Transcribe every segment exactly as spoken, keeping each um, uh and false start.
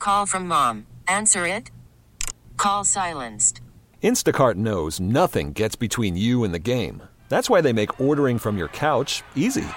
call from mom. Answer it. Call silenced. Instacart knows nothing gets between you and the game. That's why they make ordering from your couch easy.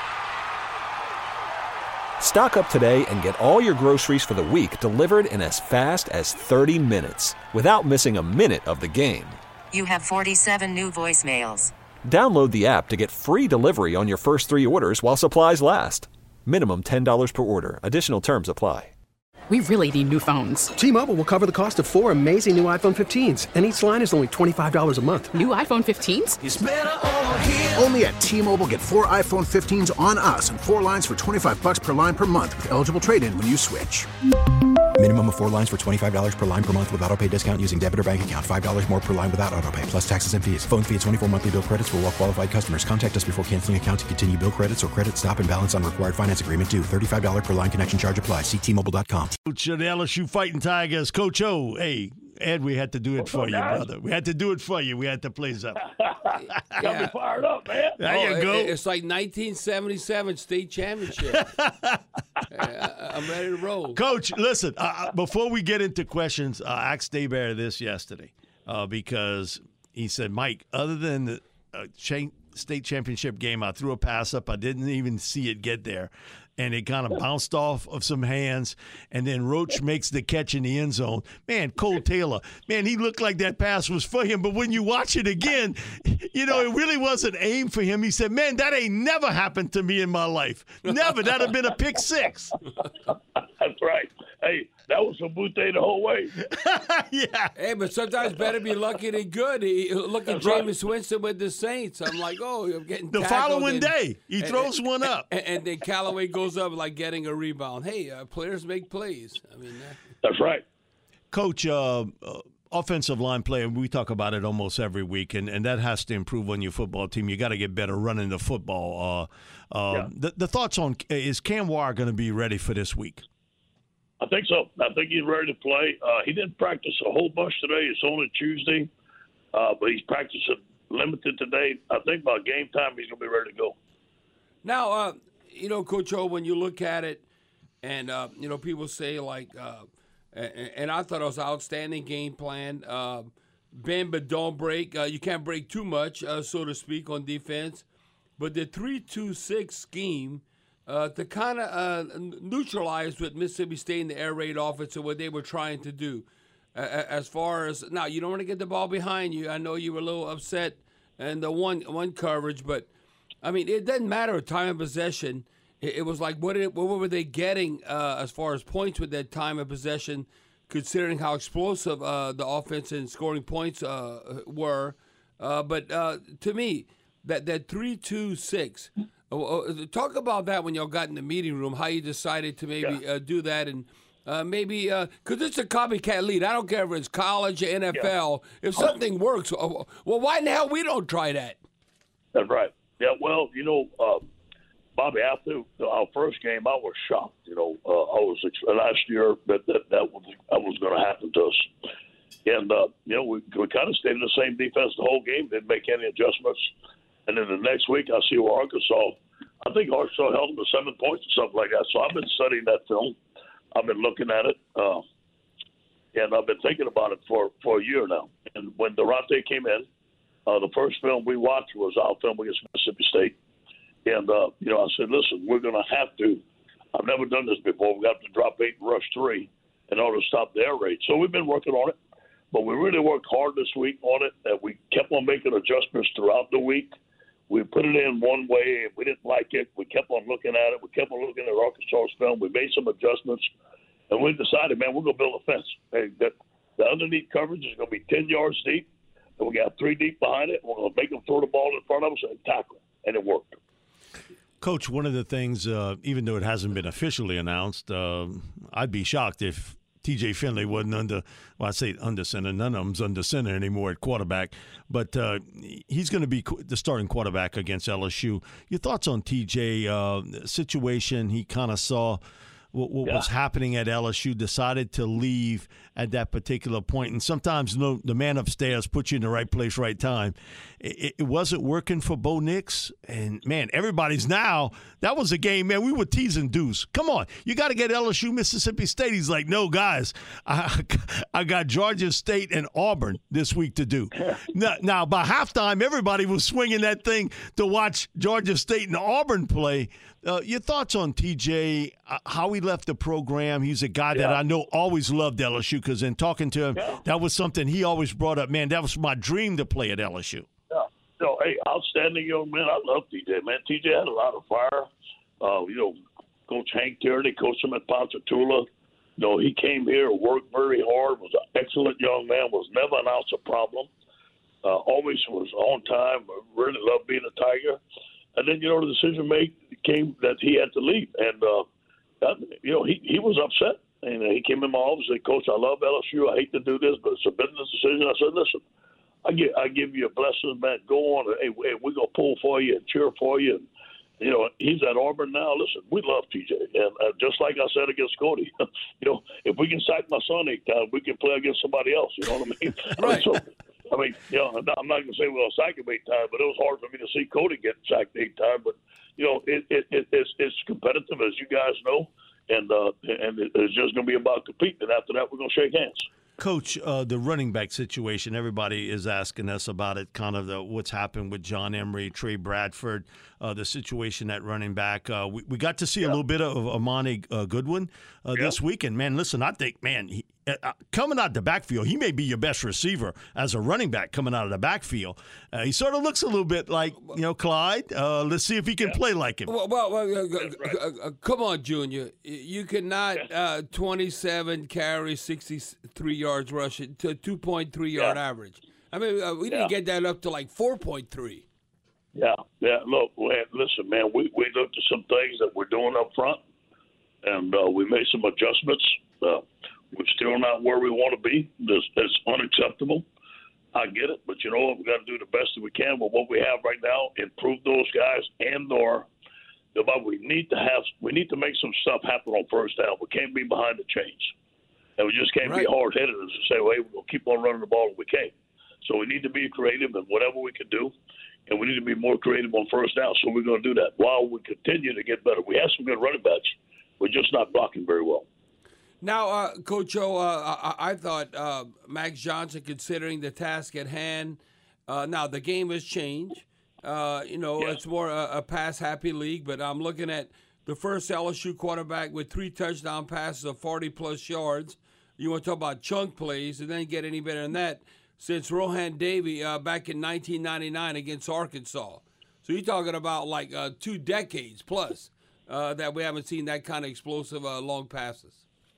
Stock up today and get all your groceries for the week delivered in as fast as thirty minutes without missing a minute of the game. You have forty-seven new voicemails. Download the app to get free delivery on your first three orders while supplies last. Minimum ten dollars per order. Additional terms apply. We really need new phones. T-Mobile will cover the cost of four amazing new iPhone fifteens, and each line is only twenty-five dollars a month. New iPhone fifteens? It's better over here. Only at T-Mobile, get four iPhone fifteens on us and four lines for twenty-five bucks per line per month with eligible trade-in when you switch. Minimum of four lines for twenty-five dollars per line per month with autopay discount using debit or bank account. five dollars more per line without autopay, plus taxes and fees. Phone fee at twenty-four monthly bill credits for well-qualified customers. Contact us before canceling account to continue bill credits or credit stop and balance on required finance agreement due. thirty-five dollars per line connection charge applies. See T Mobile dot com. Coach of the L S U Fighting Tigers, Coach O. Hey, Ed, we had to do it for you, brother. We had to do it for you. We had to play something. Got me fired up, man. There oh, you go. It, it's like nineteen seventy-seven state championship. I'm ready to roll. Coach, listen, uh, before we get into questions, uh, I asked Dave Bear this yesterday uh, because he said, Mike, other than the uh, cha- state championship game, I threw a pass up. I didn't even see it get there. And it kind of bounced off of some hands, and then Roach makes the catch in the end zone. Man, Cole Taylor, man, he looked like that pass was for him. But when you watch it again, you know, it really wasn't aimed for him. He said, man, that ain't never happened to me in my life. Never. That'd have been a pick six. That's right. Hey, that was a boot the whole way. Yeah. Hey, but sometimes better be lucky than good. He, look at That's Jameis right. Winston with the Saints. I'm like, oh, I'm getting the tackled following and, day, he and, throws and, one up. And, and then Callaway goes up like getting a rebound. Hey, uh, players make plays. I mean, that, That's right. Coach, uh, uh, offensive line play, we talk about it almost every week, and, and that has to improve on your football team. You got to get better running the football. Uh, uh, yeah. the, the thoughts on, is Cam Wire going to be ready for this week? I think so. I think he's ready to play. Uh, he didn't practice a whole bunch today. It's only Tuesday, uh, but he's practicing limited today. I think by game time he's going to be ready to go. Now, uh, you know, Coach O, when you look at it, and, uh, you know, people say, like, uh, and, and I thought it was an outstanding game plan. Uh, bend but don't break. Uh, you can't break too much, uh, so to speak, on defense. But the three two six scheme, Uh, to kind of uh, neutralize what Mississippi State and the air raid offense and what they were trying to do. Uh, as far as now, you don't want to get the ball behind you. I know you were a little upset in the one one coverage, but I mean, it doesn't matter time of possession. It, it was like what it, what were they getting uh, as far as points with that time of possession, considering how explosive uh, the offense and scoring points uh, were. Uh, but uh, to me, that that three two six. Talk about that when y'all got in the meeting room, how you decided to maybe yeah. uh, do that, and uh, maybe because uh, it's a copycat lead. I don't care if it's college or N F L. Yeah. If something works, well, why in the hell we don't try that? That's right. Yeah, well, you know, uh, Bobby, after our first game, I was shocked. You know, uh, I was last year that that, that was, that was going to happen to us. And, uh, you know, we, we kind of stayed in the same defense the whole game, didn't make any adjustments. And then the next week, I see where Arkansas, I think Arkansas held them to seven points or something like that. So I've been studying that film. I've been looking at it. Uh, and I've been thinking about it for, for a year now. And when Durante came in, uh, the first film we watched was our film against Mississippi State. And, uh, you know, I said, listen, we're going to have to, I've never done this before. We got to drop eight and rush three in order to stop the air raid. So we've been working on it. But we really worked hard this week on it. And we kept on making adjustments throughout the week. We put it in one way, and we didn't like it. We kept on looking at it. We kept on looking at Arkansas's film. We made some adjustments, and we decided, man, we're going to build a fence. Hey, the, the underneath coverage is going to be ten yards deep, and we got three deep behind it. We're going to make them throw the ball in front of us and tackle, and it worked. Coach, one of the things, uh, even though it hasn't been officially announced, uh, I'd be shocked if T J Finley wasn't under, well, I say under center. None of them's under center anymore at quarterback. But uh, he's going to be the starting quarterback against L S U. Your thoughts on T J uh, situation? He kind of saw what, what Yeah. was happening at L S U, decided to leave at that particular point. And sometimes no, the man upstairs puts you in the right place, right time. It, it wasn't working for Bo Nix. And, man, everybody's now – that was a game, man, we were teasing Deuce. Come on. You got to get L S U, Mississippi State. He's like, no, guys, I, I got Georgia State and Auburn this week to do. now, now, by halftime, everybody was swinging that thing to watch Georgia State and Auburn play. Uh, your thoughts on T J, uh, how he left the program? He's a guy that Yeah. I know always loved L S U because in talking to him, Yeah. that was something he always brought up. Man, that was my dream to play at L S U. Yeah. No, hey, outstanding young man. I love T J, man. T J had a lot of fire. Uh, you know, Coach Hank Tierney coached him at Ponchatoula. You know, he came here, worked very hard, was an excellent young man, was never an ounce of problem. Uh, always was on time. Really loved being a Tiger. And then, you know, the decision made came that he had to leave. And, uh, that, you know, he, he was upset. And he came in my office and said, Coach, I love L S U. I hate to do this, but it's a business decision. I said, listen, I give, I give you a blessing, man. Go on. Hey, hey we're going to pull for you and cheer for you. And, you know, he's at Auburn now. Listen, we love T J. And uh, just like I said against Cody, you know, if we can sack my son eight times, we can play against somebody else. You know what I mean? Right. I mean, so, I mean, you know, I'm not, I'm not going to say we'll sack him eight times, but it was hard for me to see Cody get sacked eight times. But, you know, it, it, it, it's, it's competitive, as you guys know, and uh, and it's just going to be about competing. And after that, we're going to shake hands. Coach, uh, the running back situation, everybody is asking us about it, kind of the, what's happened with John Emery, Trey Bradford, uh, the situation at running back. Uh, we, we got to see yeah. a little bit of Amani uh, Goodwin uh, yeah. this weekend. Man, listen, I think, man, he, uh, coming out the backfield, he may be your best receiver as a running back coming out of the backfield. Uh, he sort of looks a little bit like, you know, Clyde. Uh, let's see if he can yeah. play like him. Well, well, well uh, right. uh, uh, come on, Junior. You cannot uh, twenty-seven carries, sixty-three yards rushing to two point three yard yeah. average. I mean, uh, we didn't yeah. get that up to like four point three. Yeah, yeah. Look, man, listen, man, we, we looked at some things that we're doing up front, and uh, we made some adjustments. Uh, we're still not where we want to be. That's, that's unacceptable. I get it, but you know what? We got to do the best that we can with what we have right now. Improve those guys, and/or we need to have we need to make some stuff happen on first down. We can't be behind the chains. And we just can't right. be hard-headed and say, well, hey, we're going to keep on running the ball if we can. So we need to be creative in whatever we can do, and we need to be more creative on first down. So we're going to do that while we continue to get better. We have some good running backs. We're just not blocking very well. Now, uh, Coach O, uh, I, I thought uh, Max Johnson, considering the task at hand, uh, now the game has changed. Uh, you know, yeah. it's more a, a pass-happy league, but I'm looking at the first L S U quarterback with three touchdown passes of forty-plus yards. You want to talk about chunk plays, and then get any better than that since Rohan Davey uh, back in nineteen ninety-nine against Arkansas. So you're talking about like uh, two decades plus uh, that we haven't seen that kind of explosive uh, long passes.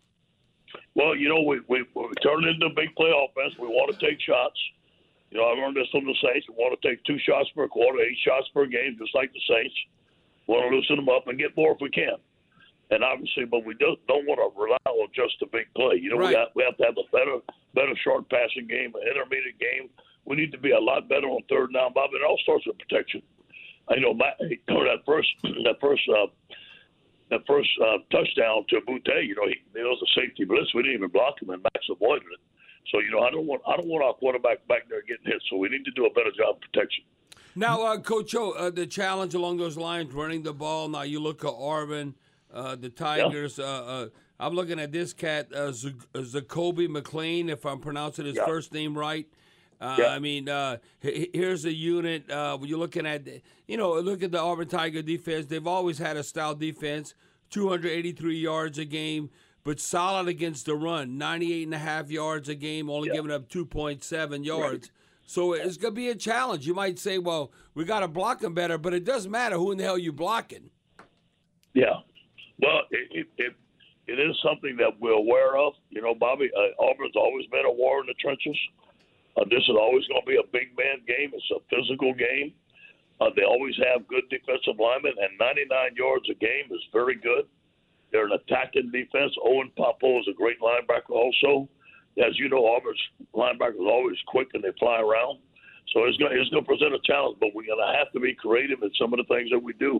Well, you know, we, we, we turned into a big play offense. We want to take shots. You know, I learned this from the Saints. We want to take two shots per quarter, eight shots per game, just like the Saints. We want to loosen them up and get more if we can. And obviously, but we don't, don't want to rely on just a big play. You know, right. we, got, we have to have a better better short passing game, an intermediate game. We need to be a lot better on third down, Bob. It all starts with protection. I know my, that first that first uh, that first uh, touchdown to Boutte, you know, he, it was a safety blitz. We didn't even block him, and Max avoided it. So you know, I don't want I don't want our quarterback back there getting hit. So we need to do a better job of protection. Now, uh, Coach O, uh, the challenge along those lines, running the ball. Now you look at Auburn, uh, the Tigers. Yeah. Uh, uh, I'm looking at this cat, uh, Z- Zacoby McClain, if I'm pronouncing his yeah. first name right. Uh, yeah. I mean, uh, h- here's a unit. Uh, when you're looking at, you know, look at the Auburn Tiger defense. They've always had a stout defense, two hundred eighty-three yards a game, but solid against the run, ninety-eight and a half yards a game, only yeah. giving up two point seven yards. Right. So it's going to be a challenge. You might say, well, we got to block them better, but it doesn't matter who in the hell you're blocking. Yeah. Well, it, it, it is something that we're aware of. You know, Bobby, uh, Auburn's always been a war in the trenches. Uh, this is always going to be a big man game. It's a physical game. Uh, they always have good defensive linemen, and ninety-nine yards a game is very good. They're an attacking defense. Owen Popo is a great linebacker also. As you know, Auburn's linebackers are always quick and they fly around. So it's going, it's going to present a challenge, but we're going to have to be creative in some of the things that we do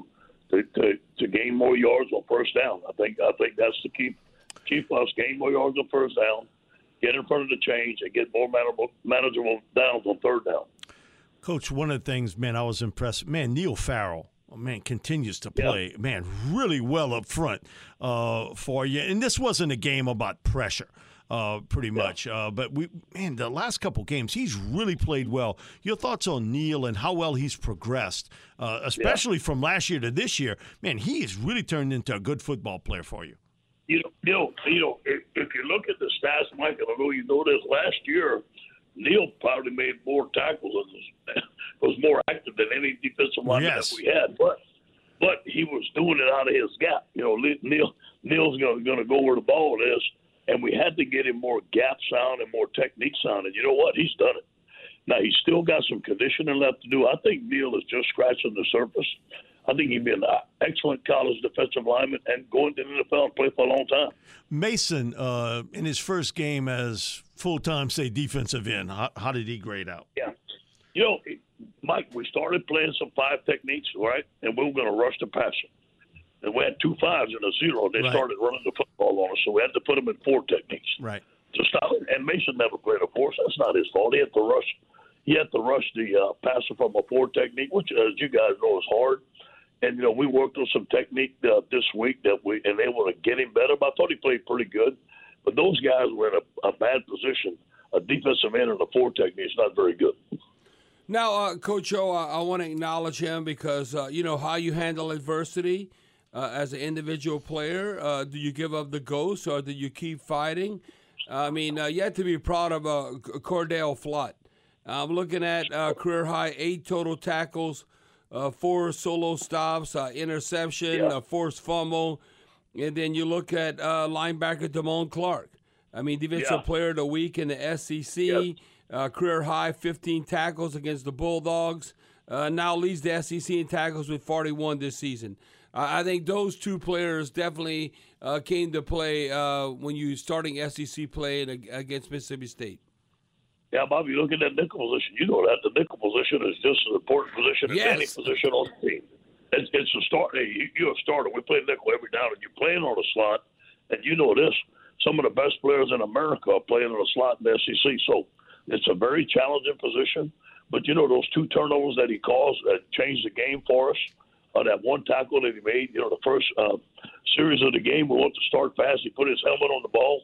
to, to, to gain more yards on first down. I think I think that's the key. Key for us: gain more yards on first down, get in front of the change, and get more manageable, manageable downs on third down. Coach, one of the things, man, I was impressed. Man, Neil Farrell, man, continues to play, yeah. man, really well up front uh, for you. And this wasn't a game about pressure. Uh, pretty much. Yeah. Uh, but, we, man, the last couple games, he's really played well. Your thoughts on Neil and how well he's progressed, uh, especially yeah. from last year to this year. Man, he has really turned into a good football player for you. You know, you know, you know if, if you look at the stats, Mike, I know you know this, last year, Neil probably made more tackles and was more active than any defensive lineman yes. that we had. But but he was doing it out of his gap. You know, Neil Neil's going to go where the ball is. And we had to get him more gap sound and more technique sound. And you know what? He's done it. Now, he's still got some conditioning left to do. I think Neil is just scratching the surface. I think he'd be an excellent college defensive lineman and going to the N F L and play for a long time. Mason, uh, in his first game as full-time, say, defensive end, how, how did he grade out? Yeah. You know, Mike, we started playing some five techniques, right? And we were going to rush the passer. And we had two fives and a zero. They right. started running the football on us, so we had to put them in four techniques right. to stop it. And Mason never played a four. So that's not his fault. He had to rush. He had to rush the uh, passer from a four technique, which, as you guys know, is hard. And you know, we worked on some technique uh, this week that we and able to get him better. But I thought he played pretty good. But those guys were in a, a bad position. A defensive end in a four technique is not very good. Now, uh, Coach O, I, I want to acknowledge him because uh, you know how you handle adversity. Uh, as an individual player, uh, do you give up the ghost or do you keep fighting? I mean, uh, you have to be proud of uh, Cordell Flott. I'm looking at uh, career high eight total tackles, uh, four solo stops, uh, interception, yeah. a forced fumble, and then you look at uh, linebacker Damone Clark. I mean, defensive yeah. player of the week in the S E C, yeah. uh, career high fifteen tackles against the Bulldogs. Uh, now leads the S E C in tackles with forty-one this season. I think those two players definitely uh, came to play uh, when you starting S E C play against Mississippi State. Yeah, Bob, you look at that nickel position. You know that the nickel position is just as important position as yes. any position on the team. It's, it's a start. You, you're a starter. We play nickel every down, and you're playing on a slot. And you know this: some of the best players in America are playing on a slot in the S E C. So it's a very challenging position. But you know those two turnovers that he caused that changed the game for us. Uh, that one tackle that he made, you know, the first uh, series of the game, we want to start fast. He put his helmet on the ball.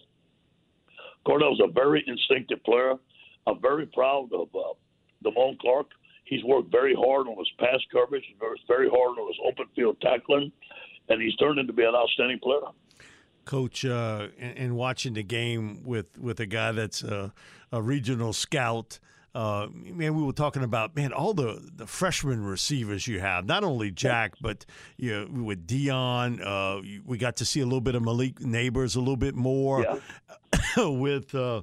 Cordell's a very instinctive player. I'm very proud of uh, Damone Clark. He's worked very hard on his pass coverage. He's worked very hard on his open field tackling, and he's turned into be an outstanding player. Coach, uh, in, in watching the game with, with a guy that's a, a regional scout, Uh, man, we were talking about, man, all the, the freshman receivers you have, not only Jack, but you know, with Dion, uh, we got to see a little bit of Malik Neighbors, a little bit more yeah. with uh,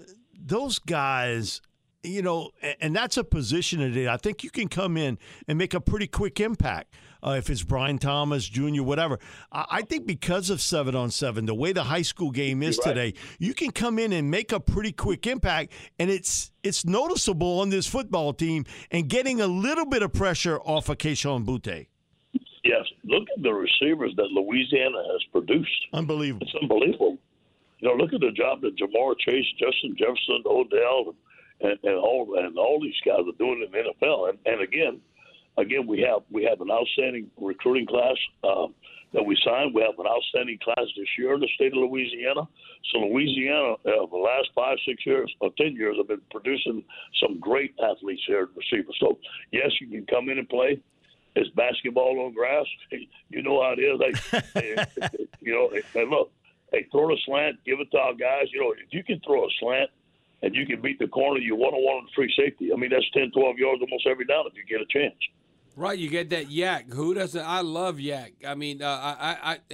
those guys, you know, and, and that's a position that I think you can come in and make a pretty quick impact. Uh, if it's Brian Thomas, Junior, whatever. I, I think because of seven on seven, the way the high school game is right. today, you can come in and make a pretty quick impact, and it's it's noticeable on this football team and getting a little bit of pressure off of Keishon Butte. Yes, look at the receivers that Louisiana has produced. Unbelievable. It's unbelievable. You know, look at the job that Jamar Chase, Justin Jefferson, Odell, and, and all and all these guys are doing in the N F L. And, and again, Again, we have we have an outstanding recruiting class uh, that we signed. We have an outstanding class this year in the state of Louisiana. So Louisiana, uh, the last five, six years, or ten years, have been producing some great athletes here at receiver. So, yes, you can come in and play. It's basketball on grass. You know how it is. They, they, you know, hey, look, hey, throw a slant, give it to our guys. You know, if you can throw a slant and you can beat the corner, you one-on-one with free safety. I mean, that's ten, twelve yards almost every down if you get a chance. Right, you get that yak. Who doesn't? I love yak. I mean, uh, I, I, I,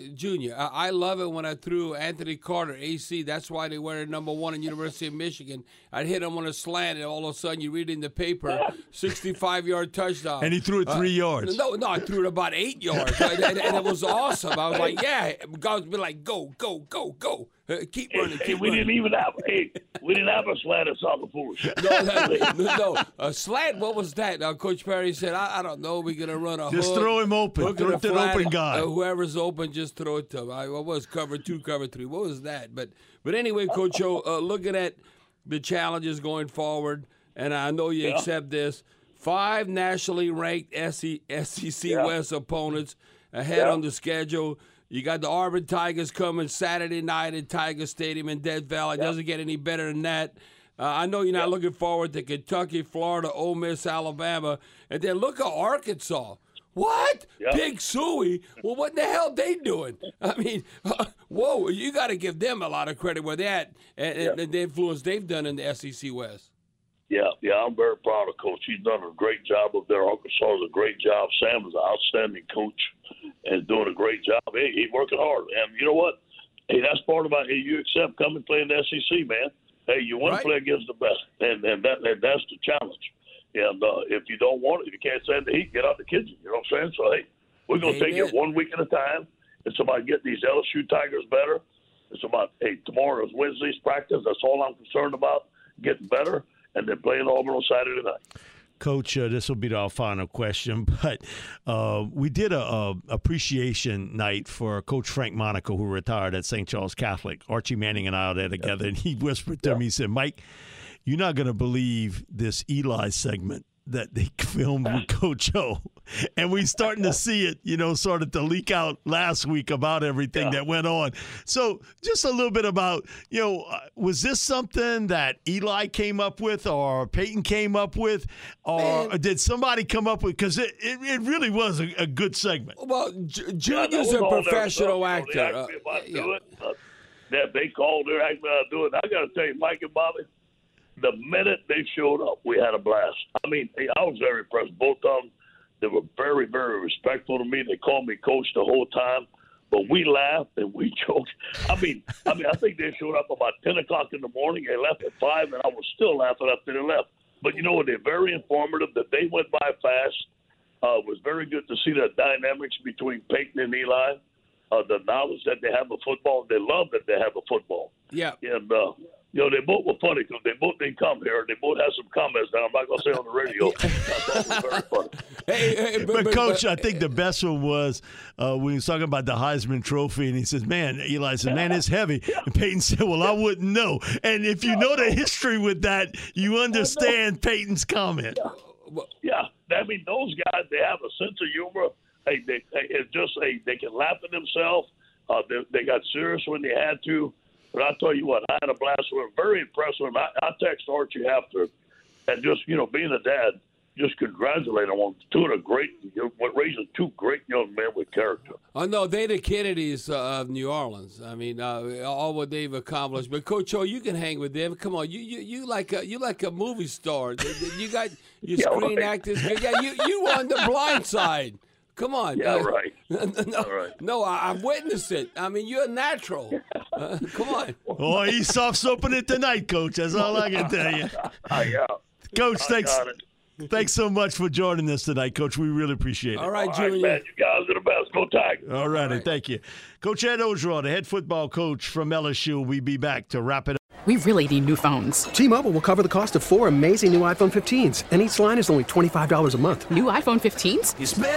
Junior, I, I love it when I threw Anthony Carter, A C. That's why they were number one in University of Michigan. I'd hit him on a slant, and all of a sudden you read in the paper, sixty-five-yard touchdown. And he threw it three uh, yards. No, no, I threw it about eight yards, and, and, and it was awesome. I was like, yeah. Guys would be like, go, go, go, go. Uh, keep running, hey, keep we running. didn't even have hey, we didn't have a slant at Southern Forest. No, that, no, no. A slant, what was that? Uh, Coach Perry said, I, I don't know. We're going to run a Just hook, throw him open. hook Throw and it to a an flat. open guy. Uh, whoever's open, just throw it to him. I, what was cover two, cover three? What was that? But but anyway, Coach O, uh, looking at the challenges going forward, and I know you Yeah. accept this, five nationally ranked S E C Yeah. West opponents ahead Yeah. on the schedule. You got the Auburn Tigers coming Saturday night at Tiger Stadium in Death Valley. Yeah. Doesn't get any better than that. Uh, I know you're not Yeah. looking forward to Kentucky, Florida, Ole Miss, Alabama. And then look at Arkansas. What? Yeah. Big Suey? Well, what the hell they doing? I mean, uh, whoa, you got to give them a lot of credit where they're at and, and, Yeah. and the influence they've done in the S E C West. Yeah, yeah, I'm very proud of Coach. He's done a great job up there. Arkansas does a great job. Sam is an outstanding coach and doing a great job. Hey, he's working hard. And you know what? Hey, that's part about hey, you accept coming play in the S E C, man. Hey, you want Right. to play against the best, and and that and that's the challenge. And uh, if you don't want it, if you can't stand the heat, get out the kitchen. You know what I'm saying? So hey, we're gonna take Amen. it one week at a time. It's about getting these L S U Tigers better. It's about hey, tomorrow is Wednesday's practice. That's all I'm concerned about. Getting better. And they're playing Auburn on Saturday night. Coach, uh, this will be our final question, but uh, we did a, a appreciation night for Coach Frank Monaco, who retired at Saint Charles Catholic. Archie Manning and I were there together, and he whispered to Yeah. me, he said, Mike, you're not going to believe this Eli segment that they filmed with Coach O. And we're starting to see it, you know, sort of to leak out last week about everything Yeah. that went on. So just a little bit about, you know, uh, was this something that Eli came up with or Peyton came up with, or Man. did somebody come up with, because it, it, it really was a, a good segment. Well, J- Yeah, that Junior's was a all their professional stuff. You know, actor. They asked me if Uh, I'd yeah. do it. Uh, that they called, they asked me if I'd do it. I got to tell you, Mike and Bobby, the minute they showed up, we had a blast. I mean, I was very impressed. Both of them, they were very, very respectful to me. They called me coach the whole time. But we laughed and we joked. I mean, I mean, I think they showed up about ten o'clock in the morning. They left at five, and I was still laughing after they left. But you know what? They're very informative. The day went by fast. Uh, it was very good to see the dynamics between Peyton and Eli. Uh, the knowledge that they have of football. They love that they have a football. Yeah. And, uh, you know, they both were funny because they both didn't come here. They both had some comments that I'm not going to say on the radio. I thought it was very funny. Hey, hey, But, Coach, I think the best one was uh, when he was talking about the Heisman Trophy, and he says, man, Eli said, man, it's heavy. And Peyton said, well, I wouldn't know. And if you know the history with that, you understand Peyton's comment. Yeah, I mean, those guys, they have a sense of humor. Hey, they, hey, it's just hey, they can laugh at themselves. Uh, they, they got serious when they had to. But I tell you what, I had a blast with them. Very impressed with them. I, I text Archie after, and just, you know, being a dad, just congratulate them on doing a great, you know, raising two great young men with character. Oh, no, they the Kennedys uh, of New Orleans. I mean, uh, all what they've accomplished. But Coach O, you can hang with them. Come on, you you, you like a you like a movie star. You got your Yeah, screen right. actors. Yeah, you you on the Blind Side. Come on. Yeah, Uh, right. No, right. no, I, I've witnessed it. I mean, you're natural. Uh, come on. Oh, he's soft soaping it tonight, Coach. That's all I can tell you. Uh, yeah. Coach, I thanks. got it. Thanks so much for joining us tonight, Coach. We really appreciate it. All right, All right, Junior. man. You guys are the best. Go Tigers. All righty, thank you. Coach Ed Ogeron, the head football coach from L S U. We'll be back to wrap it up. We really need new phones. T-Mobile will cover the cost of four amazing new iPhone fifteens, and each line is only twenty-five dollars a month. New iPhone fifteens?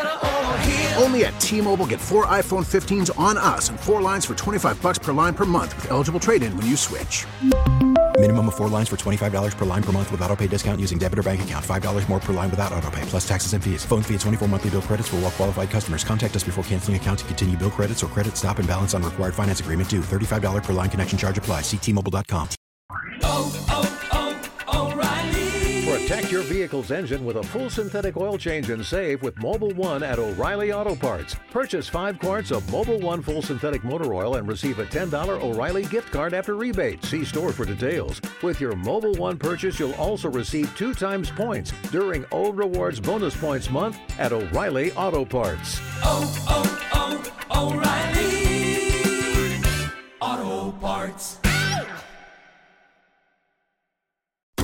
Only at T-Mobile, get four iPhone fifteens on us and four lines for twenty-five bucks per line per month with eligible trade-in when you switch. Minimum of four lines for twenty-five dollars per line per month with autopay discount using debit or bank account. five dollars more per line without autopay, plus taxes and fees. Phone fee at twenty-four monthly bill credits for well-qualified customers. Contact us before canceling account to continue bill credits or credit stop and balance on required finance agreement due. thirty-five dollars per line connection charge applies. See T Mobile dot com. Protect your vehicle's engine with a full synthetic oil change and save with Mobile One at O'Reilly Auto Parts. Purchase five quarts of Mobile One full synthetic motor oil and receive a ten dollars O'Reilly gift card after rebate. See store for details. With your Mobile One purchase, you'll also receive two times points during O Rewards Bonus Points Month at O'Reilly Auto Parts. Oh, oh, oh, O'Reilly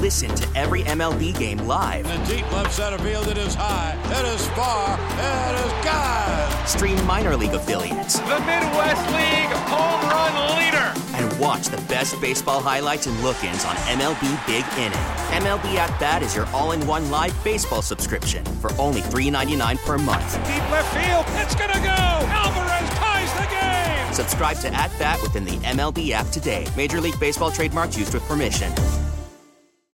listen to every M L B game live. In the deep left center field, it is high, it is far, it is gone. Stream minor league affiliates. The Midwest League home run leader. And watch the best baseball highlights and look-ins on M L B Big Inning. M L B At Bat is your all-in-one live baseball subscription for only three dollars and ninety-nine cents per month. Deep left field, it's gonna go! Alvarez ties the game! Subscribe to At Bat within the M L B app today. Major League Baseball trademarks used with permission.